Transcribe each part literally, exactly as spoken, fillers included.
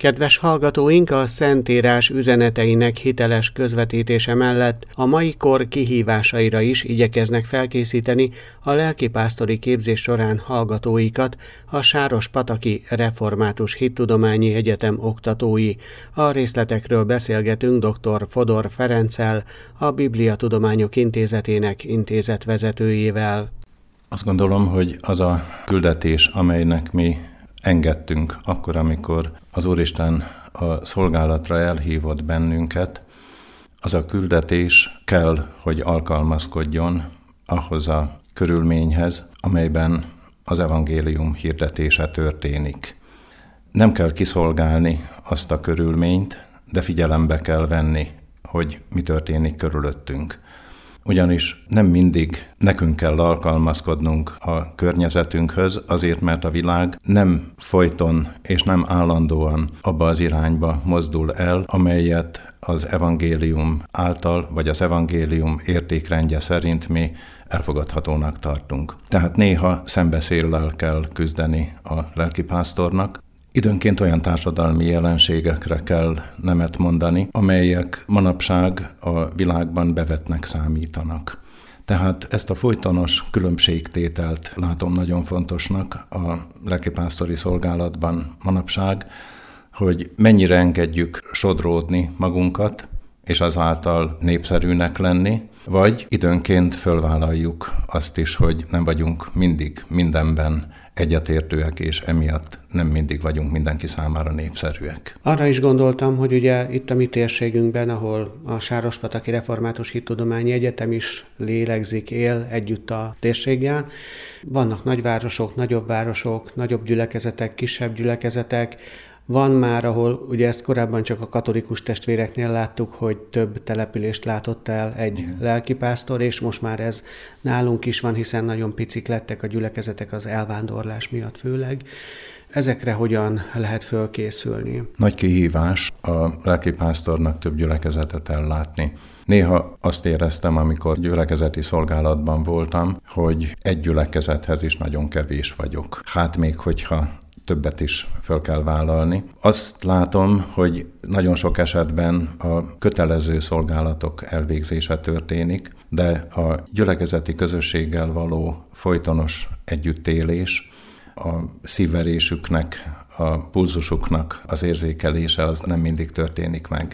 Kedves hallgatóink, a Szentírás üzeneteinek hiteles közvetítése mellett a mai kor kihívásaira is igyekeznek felkészíteni a lelkipásztori képzés során hallgatóikat a Sárospataki Református Hittudományi Egyetem oktatói. A részletekről beszélgetünk dr. Fodor Ferenccel, a Bibliatudományok Intézetének intézetvezetőjével. Azt gondolom, hogy az a küldetés, amelynek mi engedtünk akkor, amikor az Úristen a szolgálatra elhívott bennünket, az a küldetés kell, hogy alkalmazkodjon ahhoz a körülményhez, amelyben az evangélium hirdetése történik. Nem kell kiszolgálni azt a körülményt, de figyelembe kell venni, hogy mi történik körülöttünk. Ugyanis nem mindig nekünk kell alkalmazkodnunk a környezetünkhöz, azért, mert a világ nem folyton és nem állandóan abba az irányba mozdul el, amelyet az evangélium által, vagy az evangélium értékrendje szerint mi elfogadhatónak tartunk. Tehát néha szembeszéllel kell küzdeni a lelkipásztornak. Időnként olyan társadalmi jelenségekre kell nemet mondani, amelyek manapság a világban bevettnek számítanak. Tehát ezt a folytonos különbségtételt látom nagyon fontosnak a lelkipásztori szolgálatban manapság, hogy mennyire engedjük sodródni magunkat, és azáltal népszerűnek lenni, vagy időnként fölvállaljuk azt is, hogy nem vagyunk mindig mindenben egyetértőek, és emiatt nem mindig vagyunk mindenki számára népszerűek. Arra is gondoltam, hogy ugye itt a mi térségünkben, ahol a Sárospataki Református Hittudományi Egyetem is lélegzik, él együtt a térséggel, vannak nagyvárosok, nagyobb városok, nagyobb gyülekezetek, kisebb gyülekezetek. Van már, ahol ugye ezt korábban csak a katolikus testvéreknél láttuk, hogy több települést látott el egy Igen. lelkipásztor, és most már ez nálunk is van, hiszen nagyon picik lettek a gyülekezetek az elvándorlás miatt főleg. Ezekre hogyan lehet fölkészülni? Nagy kihívás a lelkipásztornak több gyülekezetet ellátni. Néha azt éreztem, amikor gyülekezeti szolgálatban voltam, hogy egy gyülekezethez is nagyon kevés vagyok. Hát még hogyha többet is föl kell vállalni. Azt látom, hogy nagyon sok esetben a kötelező szolgálatok elvégzése történik, de a gyülekezeti közösséggel való folytonos együttélés, a szívverésüknek, a pulzusuknak az érzékelése az nem mindig történik meg.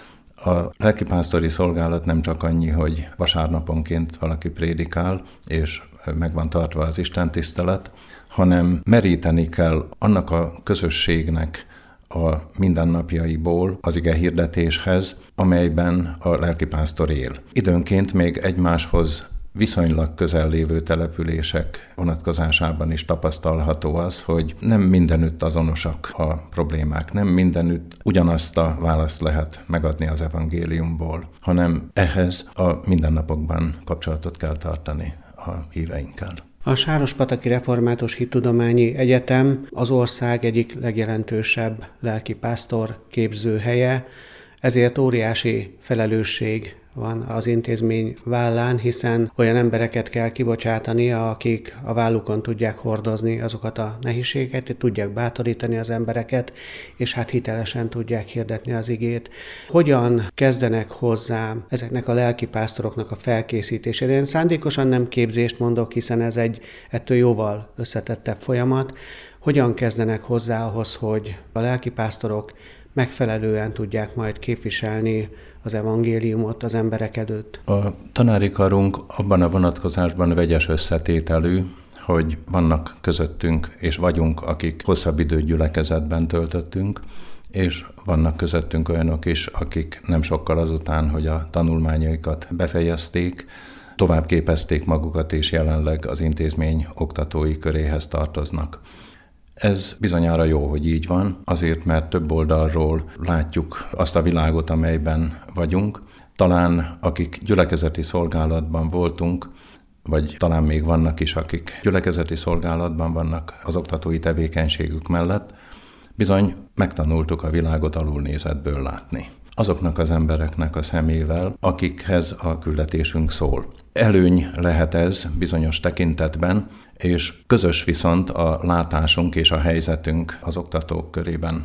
A lelkipásztori szolgálat nem csak annyi, hogy vasárnaponként valaki prédikál, és meg van tartva az istentisztelet, hanem meríteni kell annak a közösségnek a mindennapjaiból az ige hirdetéshez, amelyben a lelkipásztor él. Időnként még egymáshoz viszonylag közel lévő települések vonatkozásában is tapasztalható az, hogy nem mindenütt azonosak a problémák, nem mindenütt ugyanazt a választ lehet megadni az evangéliumból, hanem ehhez a mindennapokban kapcsolatot kell tartani a híveinkkel. A Sárospataki Református Hittudományi Egyetem az ország egyik legjelentősebb lelkipásztor képzőhelye, ezért óriási felelősség van az intézmény vállán, hiszen olyan embereket kell kibocsátani, akik a vállukon tudják hordozni azokat a nehézségeket, tudják bátorítani az embereket, és hát hitelesen tudják hirdetni az igét. Hogyan kezdenek hozzá ezeknek a lelkipásztoroknak a felkészítésére? Én szándékosan nem képzést mondok, hiszen ez egy ettől jóval összetettebb folyamat. Hogyan kezdenek hozzá ahhoz, hogy a lelkipásztorok megfelelően tudják majd képviselni az evangéliumot az emberek előtt? A tanári karunk abban a vonatkozásban vegyes összetételű, hogy vannak közöttünk, és vagyunk, akik hosszabb időt gyülekezetben töltöttünk, és vannak közöttünk olyanok is, akik nem sokkal azután, hogy a tanulmányaikat befejezték, tovább képezték magukat, és jelenleg az intézmény oktatói köréhez tartoznak. Ez bizonyára jó, hogy így van, azért, mert több oldalról látjuk azt a világot, amelyben vagyunk. Talán akik gyülekezeti szolgálatban voltunk, vagy talán még vannak is, akik gyülekezeti szolgálatban vannak az oktatói tevékenységük mellett, bizony megtanultuk a világot alulnézetből látni. Azoknak az embereknek a szemével, akikhez a küldetésünk szól. Előny lehet ez bizonyos tekintetben, és közös viszont a látásunk és a helyzetünk az oktatók körében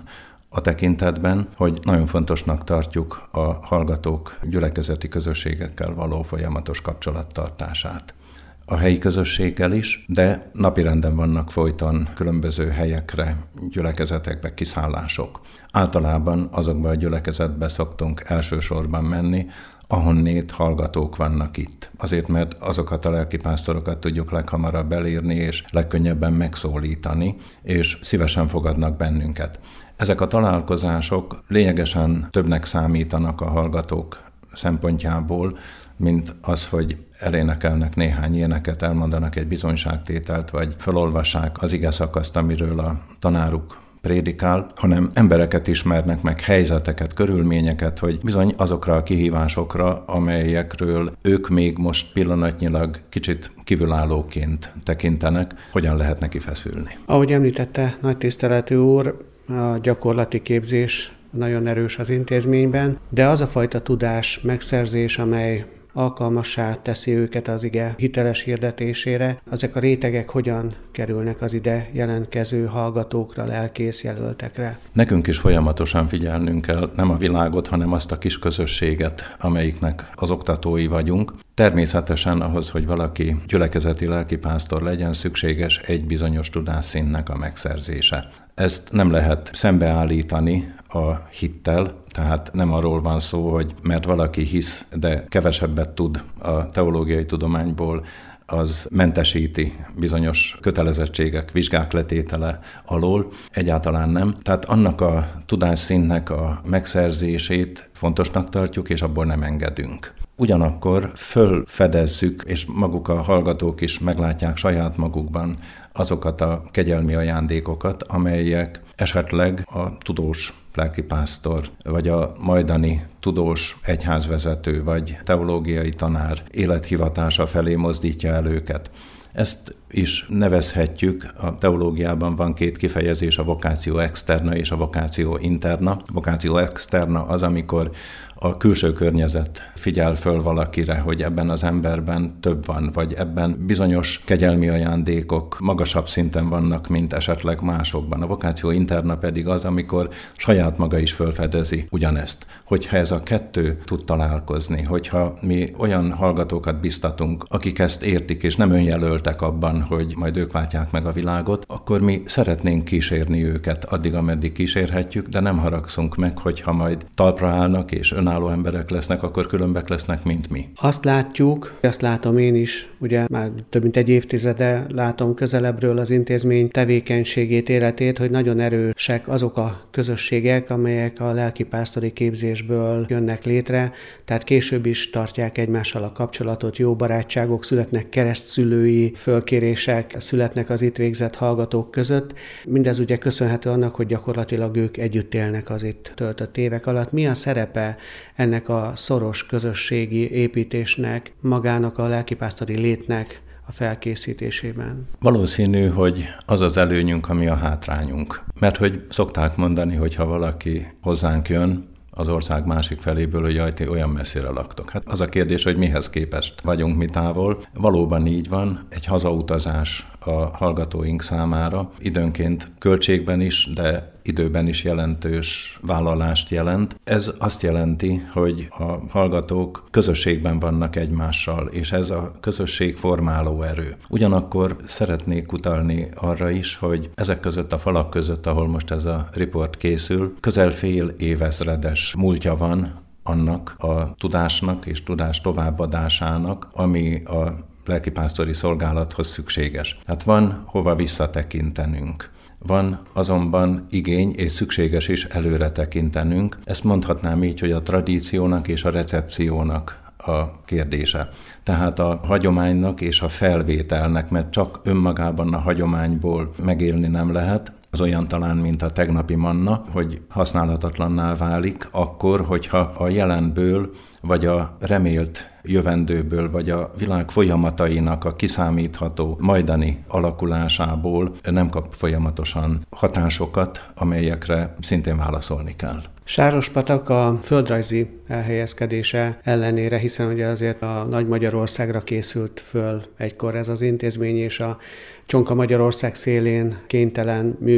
a tekintetben, hogy nagyon fontosnak tartjuk a hallgatók gyülekezeti közösségekkel való folyamatos kapcsolattartását. A helyi közösséggel is, de napirenden vannak folyton különböző helyekre, gyülekezetekbe kiszállások. Általában azokba a gyülekezetbe szoktunk elsősorban menni, ahonnét hallgatók vannak itt. Azért, mert azokat a lelkipásztorokat tudjuk leghamarabb elérni, és legkönnyebben megszólítani, és szívesen fogadnak bennünket. Ezek a találkozások lényegesen többnek számítanak a hallgatók szempontjából, mint az, hogy elénekelnek néhány éneket, elmondanak egy bizonyságtételt, vagy felolvassák az ige szakaszt, amiről a tanáruk prédikál, hanem embereket ismernek meg, helyzeteket, körülményeket, hogy bizony azokra a kihívásokra, amelyekről ők még most pillanatnyilag kicsit kívülállóként tekintenek, hogyan lehet neki feszülni. Ahogy említette nagy tiszteletű úr, a gyakorlati képzés nagyon erős az intézményben, de az a fajta tudás megszerzés, amely alkalmassá teszi őket az ige hiteles hirdetésére, ezek a rétegek hogyan kerülnek az ide jelentkező hallgatókra, lelkész jelöltekre? Nekünk is folyamatosan figyelnünk kell nem a világot, hanem azt a kis közösséget, amelyiknek az oktatói vagyunk. Természetesen ahhoz, hogy valaki gyülekezeti lelkipásztor legyen, szükséges egy bizonyos tudásszintnek a megszerzése. Ezt nem lehet szembeállítani a hittel, tehát nem arról van szó, hogy mert valaki hisz, de kevesebbet tud a teológiai tudományból, az mentesíti bizonyos kötelezettségek, vizsgák letétele alól, egyáltalán nem. Tehát annak a tudásszintnek a megszerzését fontosnak tartjuk, és abból nem engedünk. Ugyanakkor fölfedezzük, és maguk a hallgatók is meglátják saját magukban azokat a kegyelmi ajándékokat, amelyek esetleg a tudós lelkipásztor, vagy a majdani tudós egyházvezető, vagy teológiai tanár élethivatása felé mozdítja el őket. Ezt is nevezhetjük, a teológiában van két kifejezés, a vokáció externa és a vokáció interna. A vokáció externa az, amikor a külső környezet figyel föl valakire, hogy ebben az emberben több van, vagy ebben bizonyos kegyelmi ajándékok magasabb szinten vannak, mint esetleg másokban. A vokáció interna pedig az, amikor saját maga is fölfedezi ugyanezt. Hogyha ez a kettő tud találkozni, hogyha mi olyan hallgatókat biztatunk, akik ezt értik, és nem önjelöltek abban, hogy majd ők váltják meg a világot, akkor mi szeretnénk kísérni őket addig, ameddig kísérhetjük, de nem haragszunk meg, hogyha majd talpra állnak és önálló emberek lesznek, akkor különbek lesznek, mint mi. Azt látjuk, azt látom én is, ugye már több mint egy évtizede látom közelebbről az intézmény tevékenységét, életét, hogy nagyon erősek azok a közösségek, amelyek a lelkipásztori képzésből jönnek létre, tehát később is tartják egymással a kapcsolatot, jó barátságok, születnek keresztszülői fölkérések, születnek az itt végzett hallgatók között. Mindez ugye köszönhető annak, hogy gyakorlatilag ők együtt élnek az itt töltött évek alatt. Mi a szerepe ennek a szoros közösségi építésnek, magának a lelkipásztori létnek a felkészítésében? Valószínű, hogy az az előnyünk, ami a hátrányunk. Mert hogy szokták mondani, hogy ha valaki hozzánk jön az ország másik feléből, hogy jaj, ti olyan messzire laktok. Hát az a kérdés, hogy mihez képest vagyunk mi távol. Valóban így van, egy hazautazás a hallgatóink számára időnként költségben is, de időben is jelentős vállalást jelent. Ez azt jelenti, hogy a hallgatók közösségben vannak egymással, és ez a közösség formáló erő. Ugyanakkor szeretnék utalni arra is, hogy ezek között a falak között, ahol most ez a riport készül, közel fél évezredes múltja van annak a tudásnak és tudás továbbadásának, ami a lelkipásztori szolgálathoz szükséges. Tehát van hova visszatekintenünk. Van azonban igény és szükséges is előre tekintenünk. Ezt mondhatnám így, hogy a tradíciónak és a recepciónak a kérdése. Tehát a hagyománynak és a felvételnek, mert csak önmagában a hagyományból megélni nem lehet, az olyan talán, mint a tegnapi manna, hogy használhatatlanná válik akkor, hogyha a jelenből, vagy a remélt jövendőből, vagy a világ folyamatainak a kiszámítható majdani alakulásából nem kap folyamatosan hatásokat, amelyekre szintén válaszolni kell. Sárospatak a földrajzi elhelyezkedése ellenére, hiszen ugye azért a Nagy Magyarországra készült föl egykor ez az intézmény, és a Csonka Magyarország szélén kénytelen működni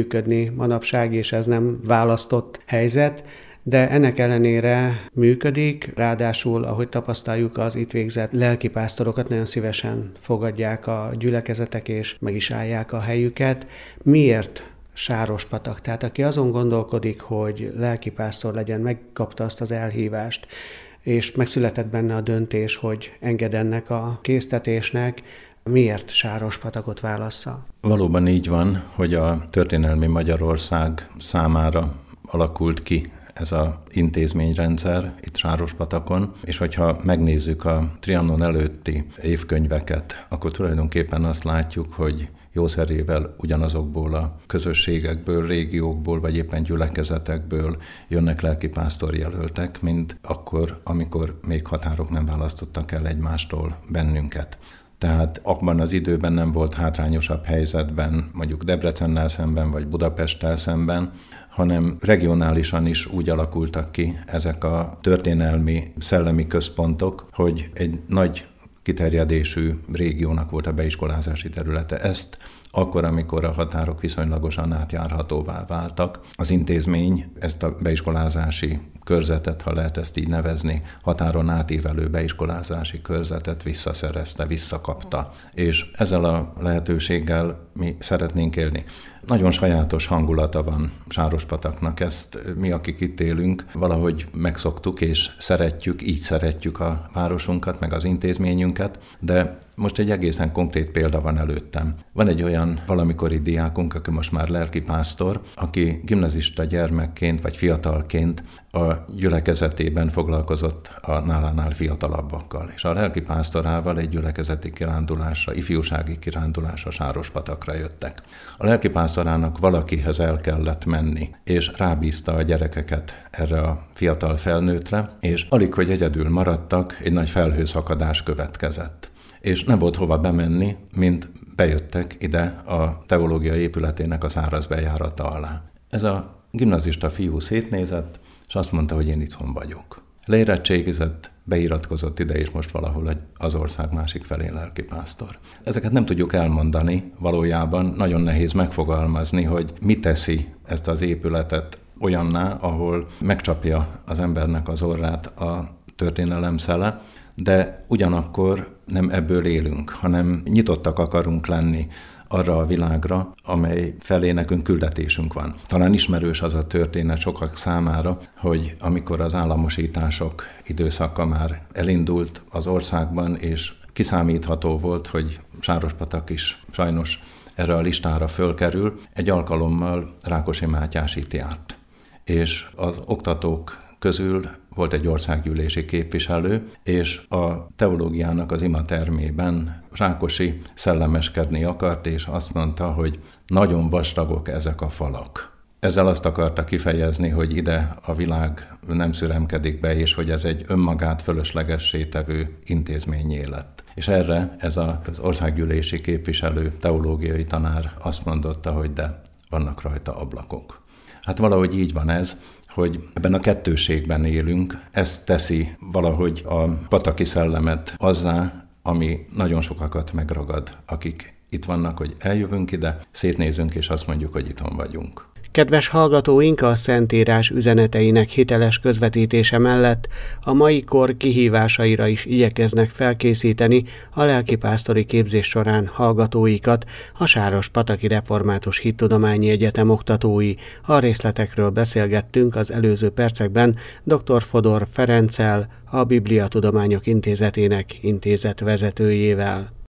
működni manapság, és ez nem választott helyzet, de ennek ellenére működik, ráadásul, ahogy tapasztaljuk, az itt végzett lelkipásztorokat nagyon szívesen fogadják a gyülekezetek, és meg is állják a helyüket. Miért Sárospatak? Tehát aki azon gondolkodik, hogy lelkipásztor legyen, megkapta azt az elhívást, és megszületett benne a döntés, hogy enged ennek a késztetésnek, miért Sárospatakot válassza? Valóban így van, hogy a történelmi Magyarország számára alakult ki ez az intézményrendszer itt Sárospatakon, és hogyha megnézzük a Trianon előtti évkönyveket, akkor tulajdonképpen azt látjuk, hogy jószerével ugyanazokból a közösségekből, régiókból, vagy éppen gyülekezetekből jönnek lelkipásztorjelöltek, mint akkor, amikor még határok nem választottak el egymástól bennünket. Tehát abban az időben nem volt hátrányosabb helyzetben, mondjuk Debrecennel szemben, vagy Budapesttel szemben, hanem regionálisan is úgy alakultak ki ezek a történelmi, szellemi központok, hogy egy nagy kiterjedésű régiónak volt a beiskolázási területe. Ezt akkor, amikor a határok viszonylagosan átjárhatóvá váltak, az intézmény ezt a beiskolázási körzetet, ha lehet ezt így nevezni, határon átívelő beiskolázási körzetet visszaszerezte, visszakapta. És ezzel a lehetőséggel mi szeretnénk élni. Nagyon sajátos hangulata van Sárospataknak, ezt mi, akik itt élünk, valahogy megszoktuk és szeretjük, így szeretjük a városunkat, meg az intézményünket, de most egy egészen konkrét példa van előttem. Van egy olyan valamikori diákunk, aki most már lelkipásztor, aki gimnazista gyermekként vagy fiatalként a gyülekezetében foglalkozott a nálánál fiatalabbakkal, és a lelkipásztorával egy gyülekezeti kirándulásra, ifjúsági kirándulásra Sárospatakra jöttek. A lelkipásztorának valakihez el kellett menni, és rábízta a gyerekeket erre a fiatal felnőttre, és alig, hogy egyedül maradtak, egy nagy felhőszakadás következett. És nem volt hova bemenni, mint bejöttek ide a teológia épületének a száraz bejárata alá. Ez a gimnazista fiú szétnézett, és azt mondta, hogy én itthon vagyok. Leérettségizett, beiratkozott ide, és most valahol az ország másik felén lelkipásztor. Ezeket nem tudjuk elmondani, valójában nagyon nehéz megfogalmazni, hogy mi teszi ezt az épületet olyanná, ahol megcsapja az embernek az orrát a történelem szele, de ugyanakkor nem ebből élünk, hanem nyitottak akarunk lenni arra a világra, amely felé nekünk küldetésünk van. Talán ismerős az a történet sokak számára, hogy amikor az államosítások időszaka már elindult az országban, és kiszámítható volt, hogy Sárospatak is sajnos erre a listára fölkerül, egy alkalommal Rákosi Mátyás itt járt. És az oktatók közül volt egy országgyűlési képviselő, és a teológiának az imatermében Rákosi szellemeskedni akart, és azt mondta, hogy nagyon vastagok ezek a falak. Ezzel azt akarta kifejezni, hogy ide a világ nem szüremkedik be, és hogy ez egy önmagát fölöslegessé tevő intézményé lett. És erre ez az országgyűlési képviselő, teológiai tanár azt mondotta, hogy de vannak rajta ablakok. Hát valahogy így van ez, hogy ebben a kettőségben élünk, ez teszi valahogy a pataki szellemet azzá, ami nagyon sokakat megragad, akik itt vannak, hogy eljövünk ide, szétnézünk, és azt mondjuk, hogy itthon vagyunk. Kedves hallgatóink, a Szentírás üzeneteinek hiteles közvetítése mellett a mai kor kihívásaira is igyekeznek felkészíteni a lelkipásztori képzés során hallgatóikat a Sárospataki Református Hittudományi Egyetem oktatói. A részletekről beszélgettünk az előző percekben dr. Fodor Ferenccel, a Bibliatudományok Intézetének intézetvezetőjével.